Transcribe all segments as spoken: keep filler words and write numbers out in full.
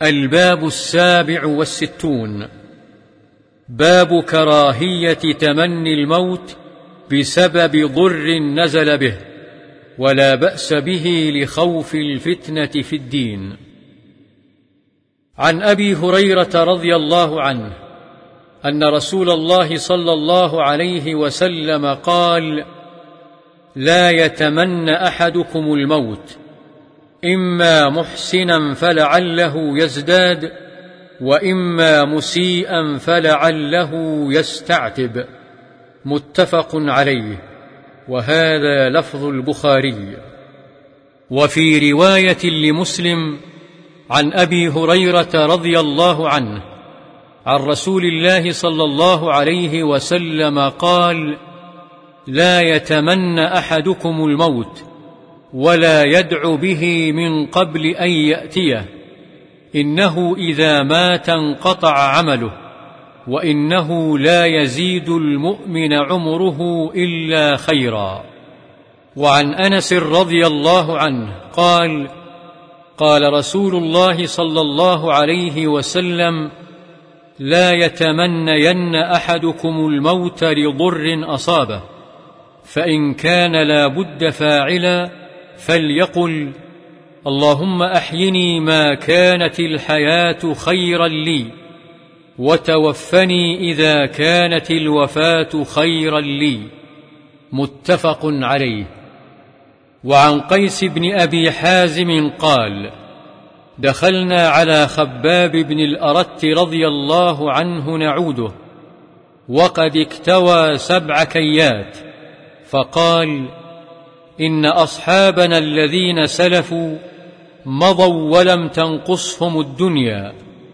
الباب السابع والستون. باب كراهية تمني الموت بسبب ضر نزل به، ولا بأس به لخوف الفتنة في الدين. عن أبي هريرة رضي الله عنه أن رسول الله صلى الله عليه وسلم قال: لا يتمنى أحدكم الموت، إما محسنا فلعله يزداد، وإما مسيئا فلعله يستعتب. متفق عليه، وهذا لفظ البخاري. وفي رواية لمسلم عن أبي هريرة رضي الله عنه عن رسول الله صلى الله عليه وسلم قال: لا يتمنى أحدكم الموت ولا يدع به من قبل أن يأتيه، إنه إذا مات انقطع عمله، وإنه لا يزيد المؤمن عمره إلا خيرا. وعن أنس رضي الله عنه قال: قال رسول الله صلى الله عليه وسلم: لا يتمنين أحدكم الموت لضر أصابه، فإن كان لا بد فاعلا فليقل: اللهم أحيني ما كانت الحياة خيرا لي، وتوفني إذا كانت الوفاة خيرا لي. متفق عليه. وعن قيس بن أبي حازم قال: دخلنا على خباب بن الأرت رضي الله عنه نعوده، وقد اكتوى سبع كيات، فقال: إن أصحابنا الذين سلفوا مضوا ولم تنقصهم الدنيا،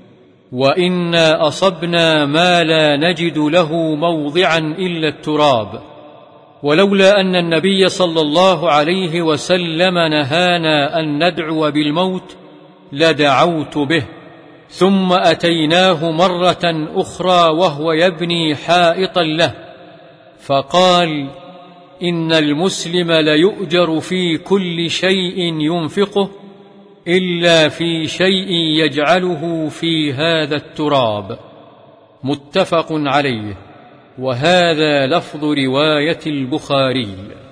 وإنا أصبنا ما لا نجد له موضعا إلا التراب، ولولا أن النبي صلى الله عليه وسلم نهانا أن ندعو بالموت لدعوت به. ثم أتيناه مرة أخرى وهو يبني حائطا له، فقال: إن المسلم ليؤجر في كل شيء ينفقه إلا في شيء يجعله في هذا التراب. متفق عليه، وهذا لفظ رواية البخاري.